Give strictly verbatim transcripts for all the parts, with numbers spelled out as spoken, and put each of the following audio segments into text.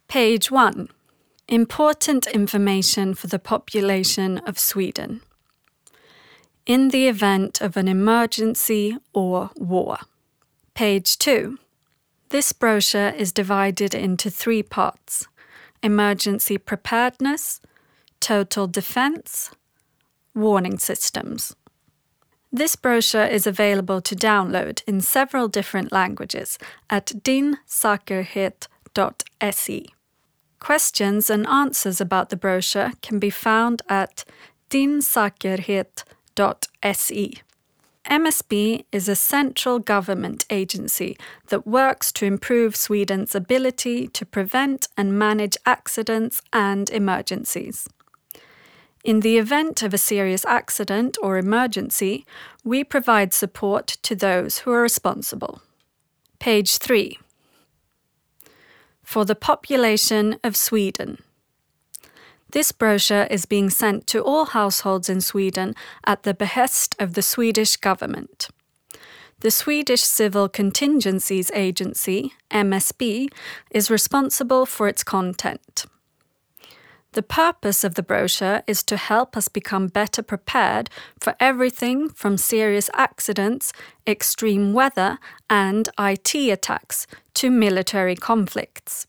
Page one. Important information for the population of Sweden. In the event of an emergency or war. Page two. This brochure is divided into three parts: emergency preparedness, total defense, warning systems. This brochure is available to download in several different languages at din sakerhet dot se. Questions and answers about the brochure can be found at din sakerhet dot se. M S B is a central government agency that works to improve Sweden's ability to prevent and manage accidents and emergencies. In the event of a serious accident or emergency, we provide support to those who are responsible. Page three. For the population of Sweden. This brochure is being sent to all households in Sweden at the behest of the Swedish government. The Swedish Civil Contingencies Agency, M S B, is responsible for its content. The purpose of the brochure is to help us become better prepared for everything from serious accidents, extreme weather, and I T attacks to military conflicts.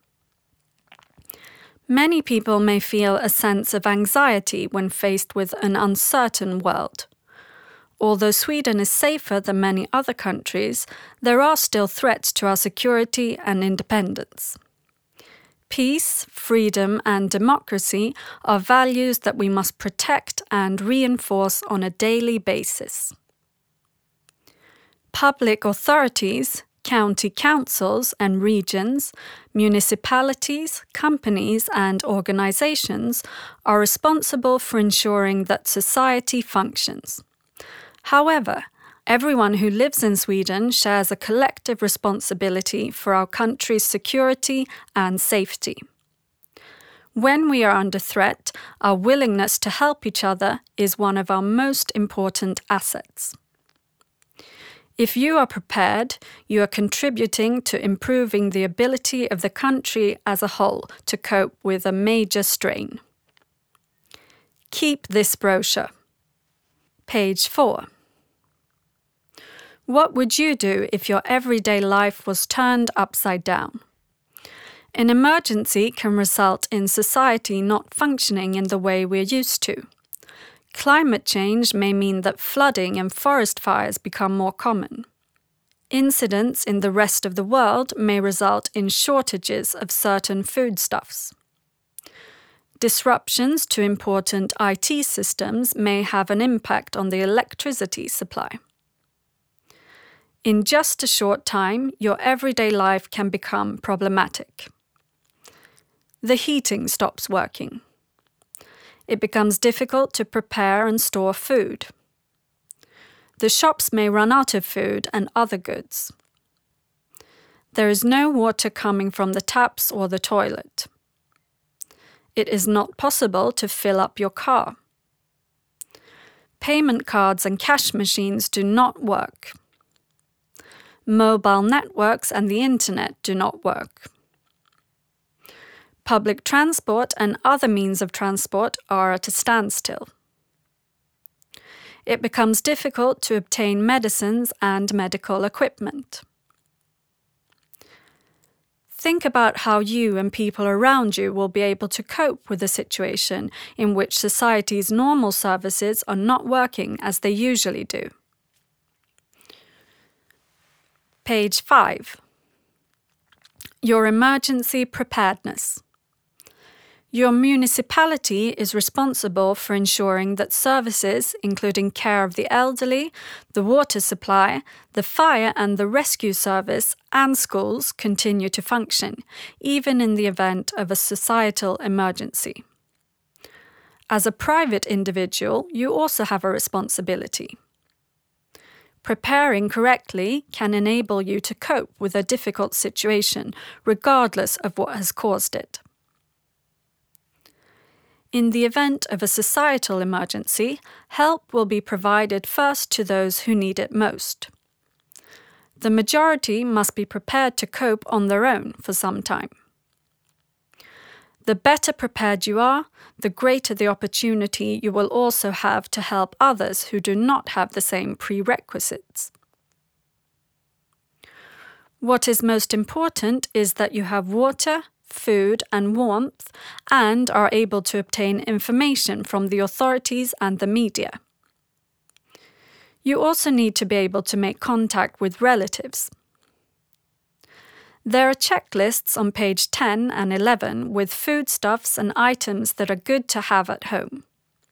Many people may feel a sense of anxiety when faced with an uncertain world. Although Sweden is safer than many other countries, there are still threats to our security and independence. Peace, freedom, and democracy are values that we must protect and reinforce on a daily basis. Public authorities, county councils and regions, municipalities, companies, and organizations are responsible for ensuring that society functions. However, everyone who lives in Sweden shares a collective responsibility for our country's security and safety. When we are under threat, our willingness to help each other is one of our most important assets. If you are prepared, you are contributing to improving the ability of the country as a whole to cope with a major strain. Keep this brochure. Page four. What would you do if your everyday life was turned upside down? An emergency can result in society not functioning in the way we're used to. Climate change may mean that flooding and forest fires become more common. Incidents in the rest of the world may result in shortages of certain foodstuffs. Disruptions to important I T systems may have an impact on the electricity supply. In just a short time, your everyday life can become problematic. The heating stops working. It becomes difficult to prepare and store food. The shops may run out of food and other goods. There is no water coming from the taps or the toilet. It is not possible to fill up your car. Payment cards and cash machines do not work. Mobile networks and the internet do not work. Public transport and other means of transport are at a standstill. It becomes difficult to obtain medicines and medical equipment. Think about how you and people around you will be able to cope with a situation in which society's normal services are not working as they usually do. Page five. Your emergency preparedness. Your municipality is responsible for ensuring that services, including care of the elderly, the water supply, the fire and the rescue service, and schools continue to function, even in the event of a societal emergency. As a private individual, you also have a responsibility. Preparing correctly can enable you to cope with a difficult situation, regardless of what has caused it. In the event of a societal emergency, help will be provided first to those who need it most. The majority must be prepared to cope on their own for some time. The better prepared you are, the greater the opportunity you will also have to help others who do not have the same prerequisites. What is most important is that you have water, food, and warmth, and are able to obtain information from the authorities and the media. You also need to be able to make contact with relatives. There are checklists on page ten and eleven with foodstuffs and items that are good to have at home.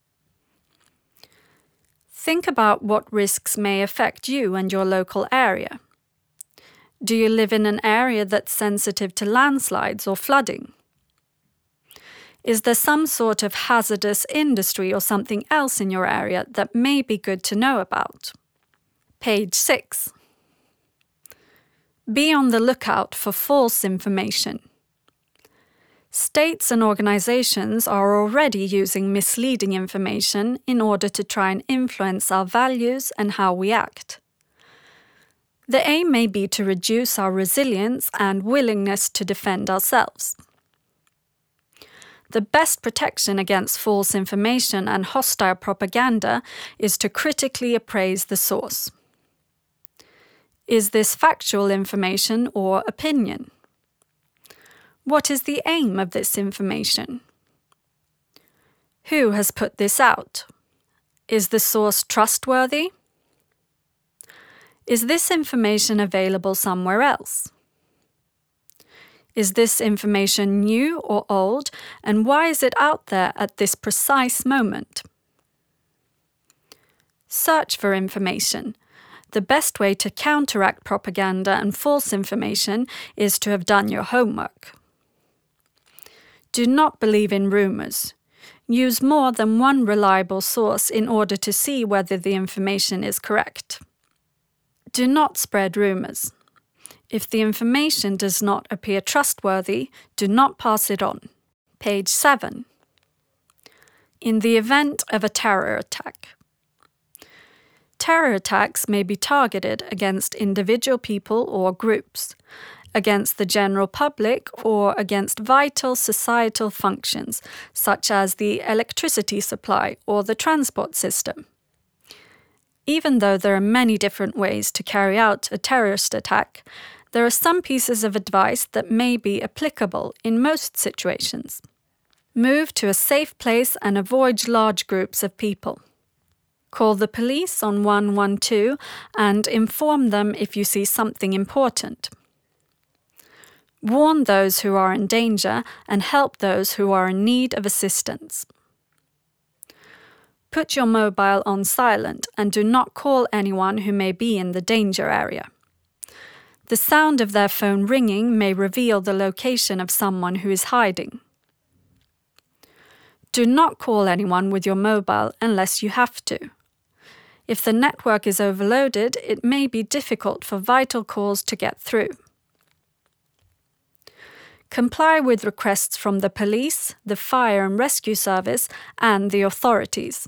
Think about what risks may affect you and your local area. Do you live in an area that's sensitive to landslides or flooding? Is there some sort of hazardous industry or something else in your area that may be good to know about? Page six. Be on the lookout for false information. States and organizations are already using misleading information in order to try and influence our values and how we act. The aim may be to reduce our resilience and willingness to defend ourselves. The best protection against false information and hostile propaganda is to critically appraise the source. Is this factual information or opinion? What is the aim of this information? Who has put this out? Is the source trustworthy? Is this information available somewhere else? Is this information new or old, and why is it out there at this precise moment? Search for information. The best way to counteract propaganda and false information is to have done your homework. Do not believe in rumors. Use more than one reliable source in order to see whether the information is correct. Do not spread rumors. If the information does not appear trustworthy, do not pass it on. Page seven. In the event of a terror attack. Terror attacks may be targeted against individual people or groups, against the general public, or against vital societal functions, such as the electricity supply or the transport system. Even though there are many different ways to carry out a terrorist attack, there are some pieces of advice that may be applicable in most situations. Move to a safe place and avoid large groups of people. Call the police on one one two and inform them if you see something important. Warn those who are in danger and help those who are in need of assistance. Put your mobile on silent and do not call anyone who may be in the danger area. The sound of their phone ringing may reveal the location of someone who is hiding. Do not call anyone with your mobile unless you have to. If the network is overloaded, it may be difficult for vital calls to get through. Comply with requests from the police, the fire and rescue service, and the authorities.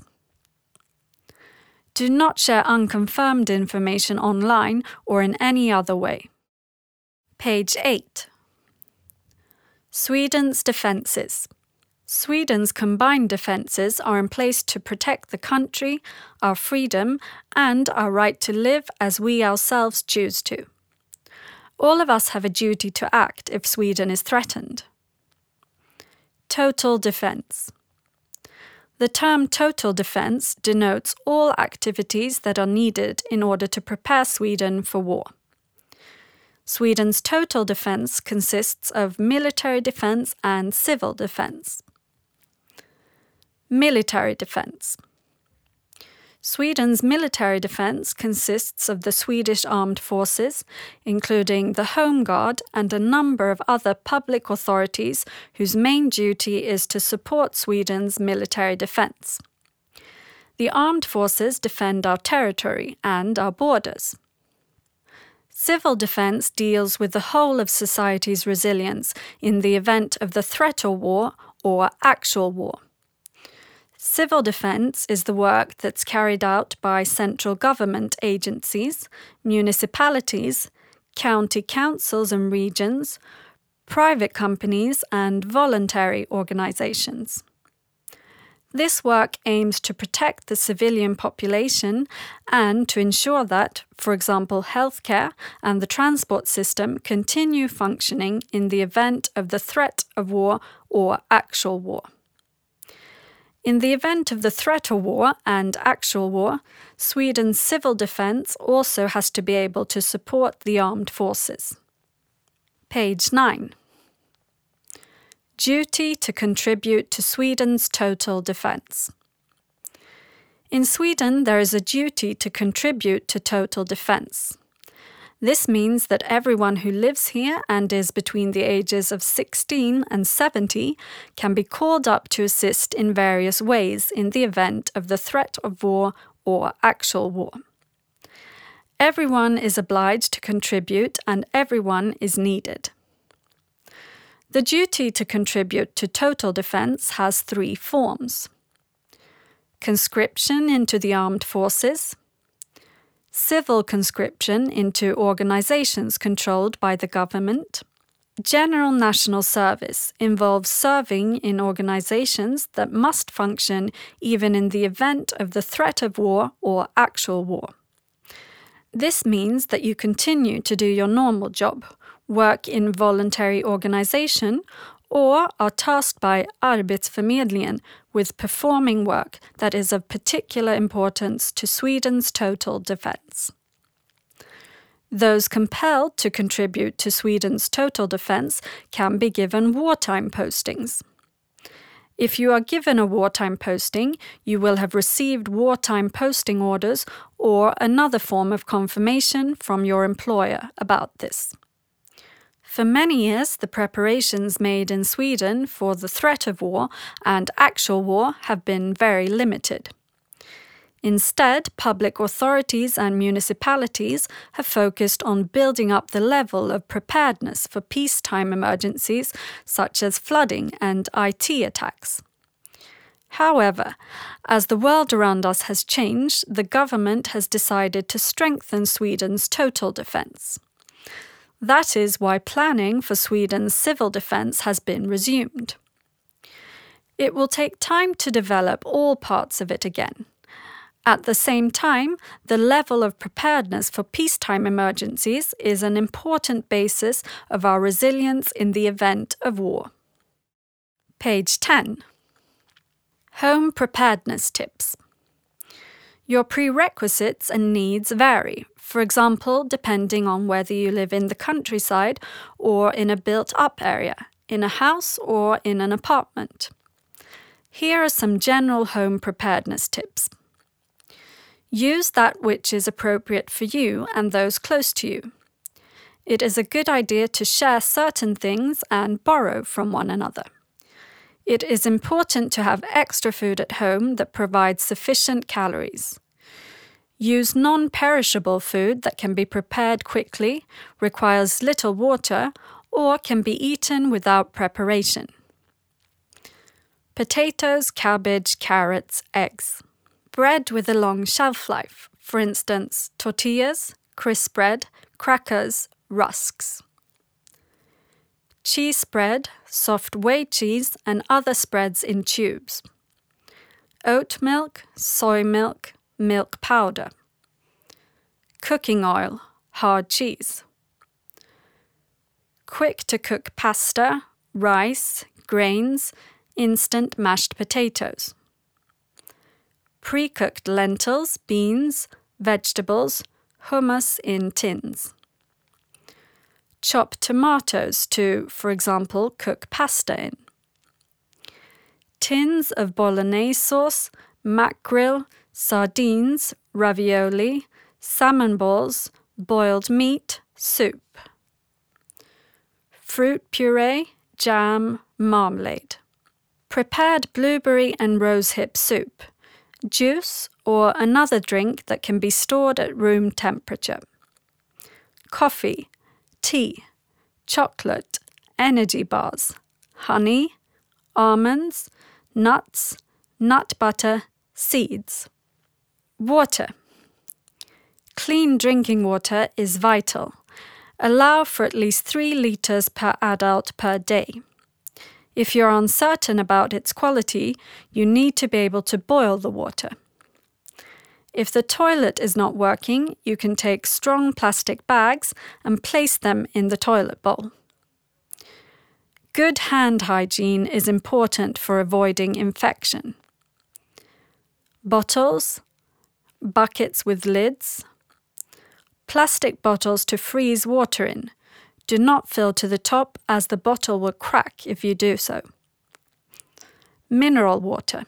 Do not share unconfirmed information online or in any other way. Page eight. Sweden's defences. Sweden's combined defences are in place to protect the country, our freedom, and our right to live as we ourselves choose to. All of us have a duty to act if Sweden is threatened. Total defence. The term total defence denotes all activities that are needed in order to prepare Sweden for war. Sweden's total defence consists of military defence and civil defence. Military defence. Sweden's military defence consists of the Swedish armed forces, including the Home Guard and a number of other public authorities whose main duty is to support Sweden's military defence. The armed forces defend our territory and our borders. Civil defence deals with the whole of society's resilience in the event of the threat of war or actual war. Civil defence is the work that's carried out by central government agencies, municipalities, county councils and regions, private companies and voluntary organizations. This work aims to protect the civilian population and to ensure that, for example, healthcare and the transport system continue functioning in the event of the threat of war or actual war. In the event of the threat of war and actual war, Sweden's civil defence also has to be able to support the armed forces. Page nine. Duty to contribute to Sweden's total defence. In Sweden, there is a duty to contribute to total defence. This means that everyone who lives here and is between the ages of sixteen and seventy can be called up to assist in various ways in the event of the threat of war or actual war. Everyone is obliged to contribute and everyone is needed. The duty to contribute to total defence has three forms: conscription into the armed forces, civil conscription into organizations controlled by the government. General national service involves serving in organizations that must function even in the event of the threat of war or actual war. This means that you continue to do your normal job, work in voluntary organization, or are tasked by Arbetsförmedlingen with performing work that is of particular importance to Sweden's total defence. Those compelled to contribute to Sweden's total defence can be given wartime postings. If you are given a wartime posting, you will have received wartime posting orders or another form of confirmation from your employer about this. For many years, the preparations made in Sweden for the threat of war and actual war have been very limited. Instead, public authorities and municipalities have focused on building up the level of preparedness for peacetime emergencies such as flooding and I T attacks. However, as the world around us has changed, the government has decided to strengthen Sweden's total defence. That is why planning for Sweden's civil defence has been resumed. It will take time to develop all parts of it again. At the same time, the level of preparedness for peacetime emergencies is an important basis of our resilience in the event of war. Page ten. Home preparedness tips. Your prerequisites and needs vary, for example, depending on whether you live in the countryside or in a built-up area, in a house or in an apartment. Here are some general home preparedness tips. Use that which is appropriate for you and those close to you. It is a good idea to share certain things and borrow from one another. It is important to have extra food at home that provides sufficient calories. Use non-perishable food that can be prepared quickly, requires little water, or can be eaten without preparation. Potatoes, cabbage, carrots, eggs. Bread with a long shelf life, for instance, tortillas, crisp bread, crackers, rusks. Cheese spread, soft whey cheese, and other spreads in tubes. Oat milk, soy milk, milk powder. Cooking oil, hard cheese. Quick-to-cook pasta, rice, grains, instant mashed potatoes. Pre-cooked lentils, beans, vegetables, hummus in tins. Chop tomatoes to, for example, cook pasta in. Tins of bolognese sauce, mackerel, sardines, ravioli, salmon balls, boiled meat, soup. Fruit puree, jam, marmalade. Prepared blueberry and rosehip soup. Juice or another drink that can be stored at room temperature. Coffee, tea, chocolate, energy bars, honey, almonds, nuts, nut butter, seeds. Water. Clean drinking water is vital. Allow for at least three litres per adult per day. If you're uncertain about its quality, you need to be able to boil the water. If the toilet is not working, you can take strong plastic bags and place them in the toilet bowl. Good hand hygiene is important for avoiding infection. Bottles, buckets with lids, plastic bottles to freeze water in. Do not fill to the top, as the bottle will crack if you do so. Mineral water.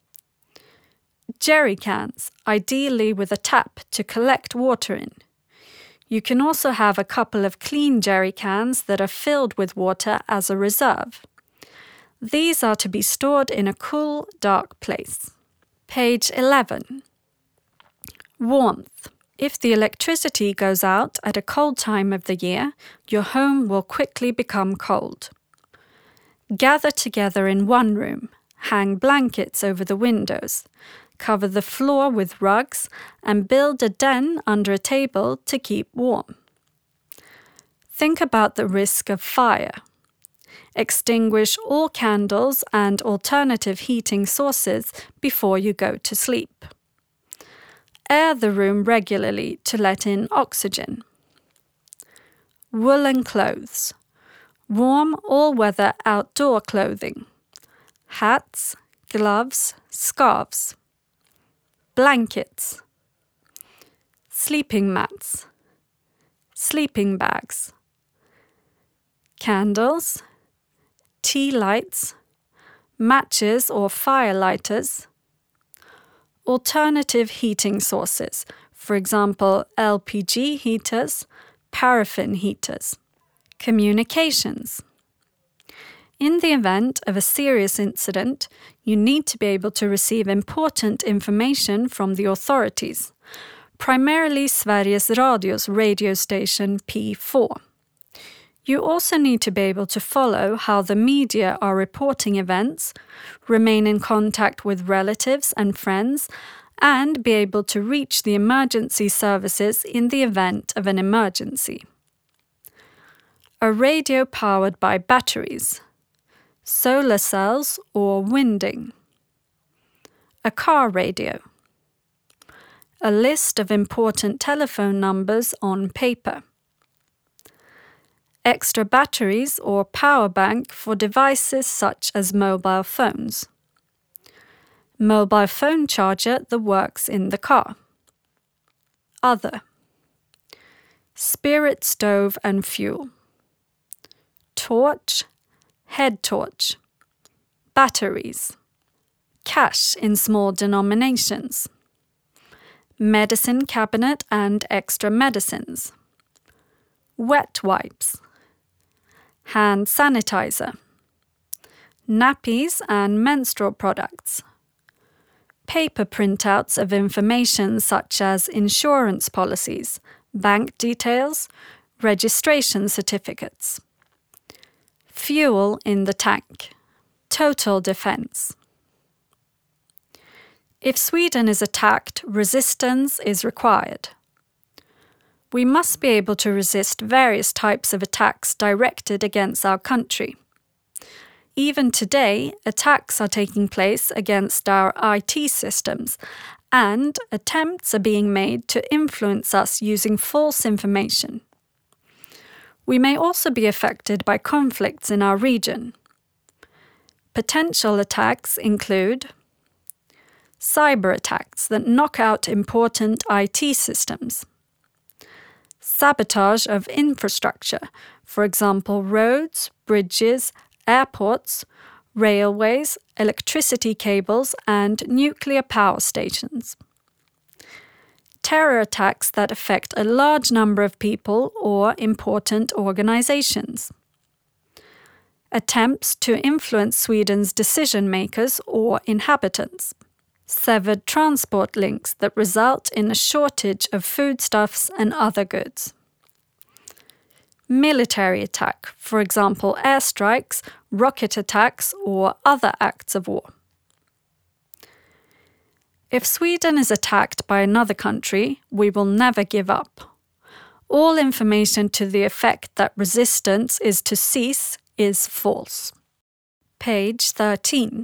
Jerry cans, ideally with a tap to collect water in. You can also have a couple of clean jerry cans that are filled with water as a reserve. These are to be stored in a cool, dark place. Page eleven. Warmth. If the electricity goes out at a cold time of the year, your home will quickly become cold. Gather together in one room, hang blankets over the windows, cover the floor with rugs, and build a den under a table to keep warm. Think about the risk of fire. Extinguish all candles and alternative heating sources before you go to sleep. Air the room regularly to let in oxygen. Woolen clothes. Warm all-weather outdoor clothing. Hats, gloves, scarves. Blankets. Sleeping mats. Sleeping bags. Candles. Tea lights. Matches or fire lighters. Alternative heating sources, for example L P G heaters, paraffin heaters. Communications. In the event of a serious incident, you need to be able to receive important information from the authorities, primarily Sveriges Radio's radio station P four. You also need to be able to follow how the media are reporting events, remain in contact with relatives and friends, and be able to reach the emergency services in the event of an emergency. A radio powered by batteries, solar cells or winding. A car radio. A list of important telephone numbers on paper. Extra batteries or power bank for devices such as mobile phones. Mobile phone charger that works in the car. Other. Spirit stove and fuel. Torch, head torch. Batteries. Cash in small denominations. Medicine cabinet and extra medicines. Wet wipes. Hand sanitizer. Nappies and menstrual products. Paper printouts of information such as insurance policies, bank details, registration certificates. Fuel in the tank. Total defense. If Sweden is attacked, resistance is required. We must be able to resist various types of attacks directed against our country. Even today, attacks are taking place against our I T systems, and attempts are being made to influence us using false information. We may also be affected by conflicts in our region. Potential attacks include cyber attacks that knock out important I T systems, sabotage of infrastructure, for example roads, bridges, airports, railways, electricity cables, and nuclear power stations. Terror attacks that affect a large number of people or important organizations. Attempts to influence Sweden's decision-makers or inhabitants. Severed transport links that result in a shortage of foodstuffs and other goods. Military attack, for example airstrikes, rocket attacks, or other acts of war. If Sweden is attacked by another country, we will never give up. All information to the effect that resistance is to cease is false. Page thirteen.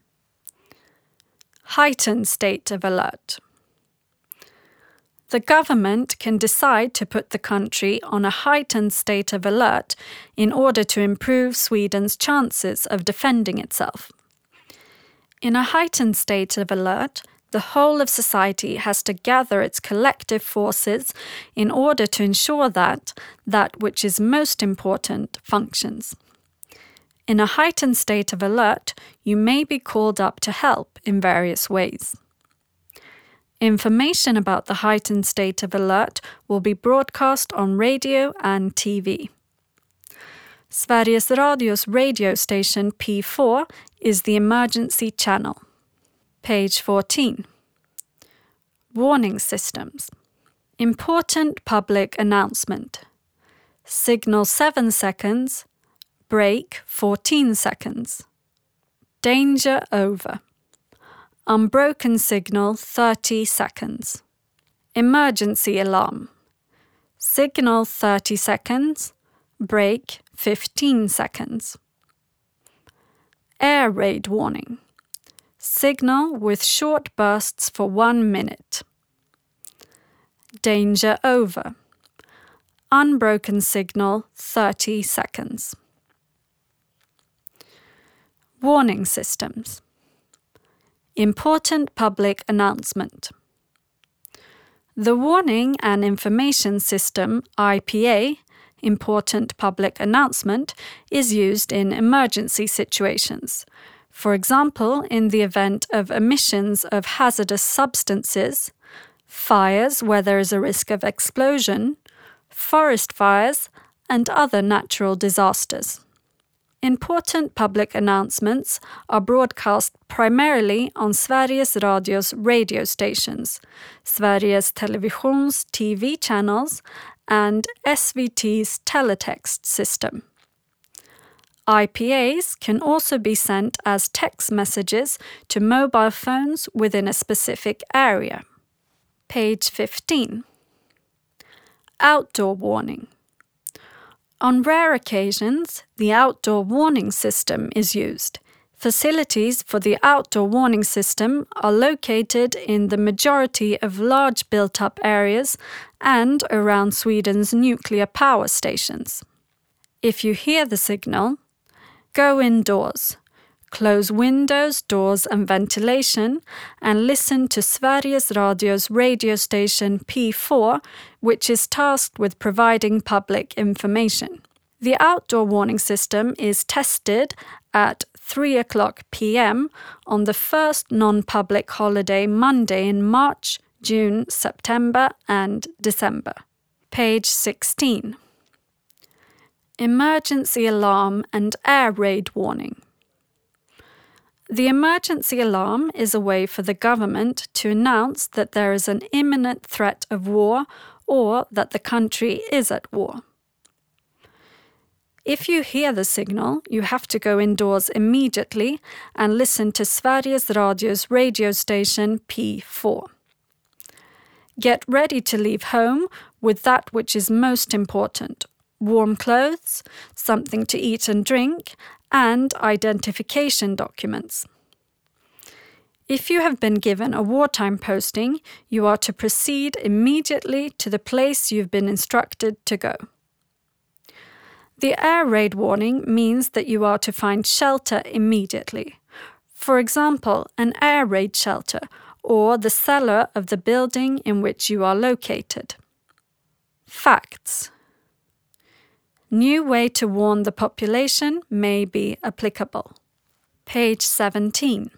Heightened state of alert. The government can decide to put the country on a heightened state of alert in order to improve Sweden's chances of defending itself. In a heightened state of alert, the whole of society has to gather its collective forces in order to ensure that that which is most important functions. In a heightened state of alert, you may be called up to help in various ways. Information about the heightened state of alert will be broadcast on radio and T V. Sveriges Radio's radio station P four is the emergency channel. Page fourteen. Warning systems. Important public announcement. Signal seven seconds. Break fourteen seconds. Danger over. Unbroken signal thirty seconds. Emergency alarm. Signal thirty seconds. Break fifteen seconds. Air raid warning. Signal with short bursts for one minute. Danger over. Unbroken signal thirty seconds. Warning systems. Important public announcement. The Warning and Information System, I P A, Important Public Announcement, is used in emergency situations. For example, in the event of emissions of hazardous substances, fires where there is a risk of explosion, forest fires, and other natural disasters. Important public announcements are broadcast primarily on Sveriges Radio's radio stations, Sveriges Television's T V channels, and S V T's teletext system. I P As can also be sent as text messages to mobile phones within a specific area. Page fifteen. Outdoor warning. On rare occasions, the outdoor warning system is used. Facilities for the outdoor warning system are located in the majority of large built-up areas and around Sweden's nuclear power stations. If you hear the signal, go indoors, close windows, doors and ventilation, and listen to Sveriges Radio's radio station P four, which is tasked with providing public information. The outdoor warning system is tested at three o'clock p m on the first non-public holiday Monday in March, June, September, and December. Page sixteen. Emergency alarm and air raid warning. The emergency alarm is a way for the government to announce that there is an imminent threat of war or that the country is at war. If you hear the signal, you have to go indoors immediately and listen to Sveriges Radio's radio station P four. Get ready to leave home with that which is most important: warm clothes, something to eat and drink, and identification documents. If you have been given a wartime posting, you are to proceed immediately to the place you've been instructed to go. The air raid warning means that you are to find shelter immediately. For example, an air raid shelter or the cellar of the building in which you are located. Facts. New way to warn the population may be applicable. Page seventeen.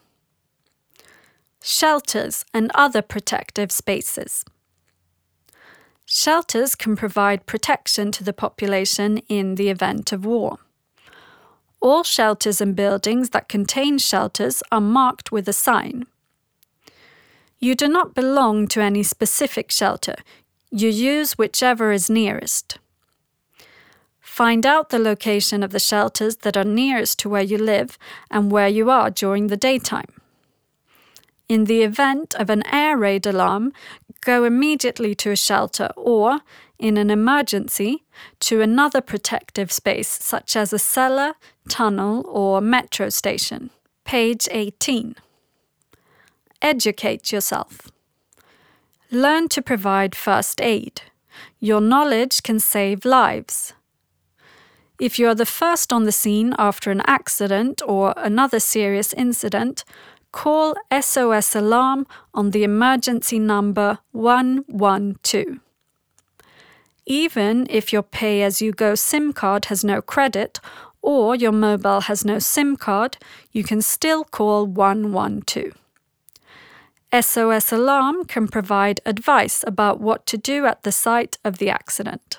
Shelters and other protective spaces. Shelters can provide protection to the population in the event of war. All shelters and buildings that contain shelters are marked with a sign. You do not belong to any specific shelter. You use whichever is nearest. Find out the location of the shelters that are nearest to where you live and where you are during the daytime. In the event of an air raid alarm, go immediately to a shelter or, in an emergency, to another protective space such as a cellar, tunnel, or metro station. Page eighteen. Educate yourself. Learn to provide first aid. Your knowledge can save lives. If you are the first on the scene after an accident or another serious incident, call S O S Alarm on the emergency number one one two. Even if your pay-as-you-go SIM card has no credit or your mobile has no SIM card, you can still call one one two. S O S Alarm can provide advice about what to do at the site of the accident.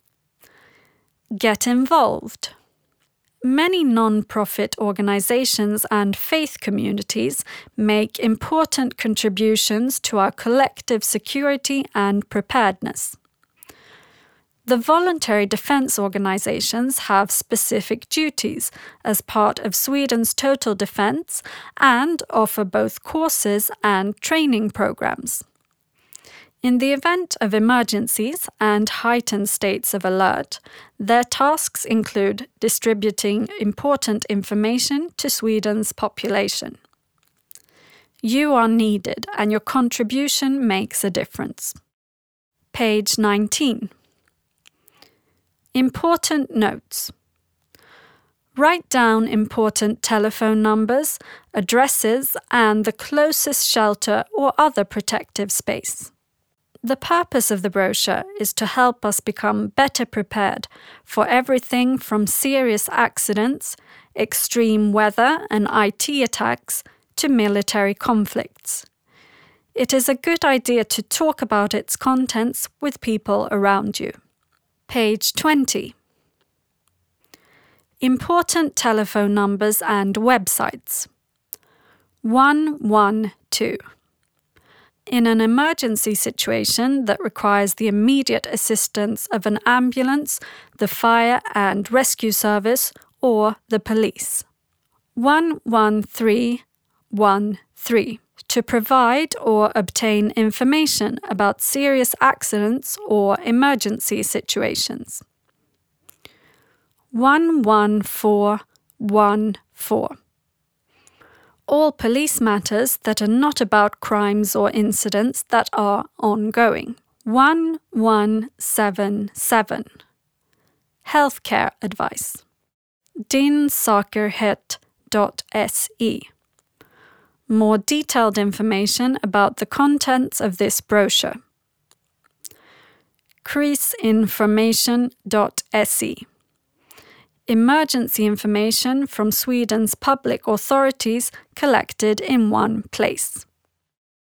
Get involved. Many non-profit organizations and faith communities make important contributions to our collective security and preparedness. The voluntary defense organizations have specific duties as part of Sweden's total defense and offer both courses and training programs. In the event of emergencies and heightened states of alert, their tasks include distributing important information to Sweden's population. You are needed and your contribution makes a difference. Page nineteen. Important notes. Write down important telephone numbers, addresses, and the closest shelter or other protective space. The purpose of the brochure is to help us become better prepared for everything from serious accidents, extreme weather and I T attacks, to military conflicts. It is a good idea to talk about its contents with people around you. Page twenty. Important telephone numbers and websites. one one two. In an emergency situation that requires the immediate assistance of an ambulance, the fire and rescue service, or the police. one one three one three. To provide or obtain information about serious accidents or emergency situations. one one four one four. All police matters that are not about crimes or incidents that are ongoing. one one seven seven. Healthcare advice. dinsakerhet dot se. More detailed information about the contents of this brochure. krisinformation dot se. Emergency information from Sweden's public authorities collected in one place.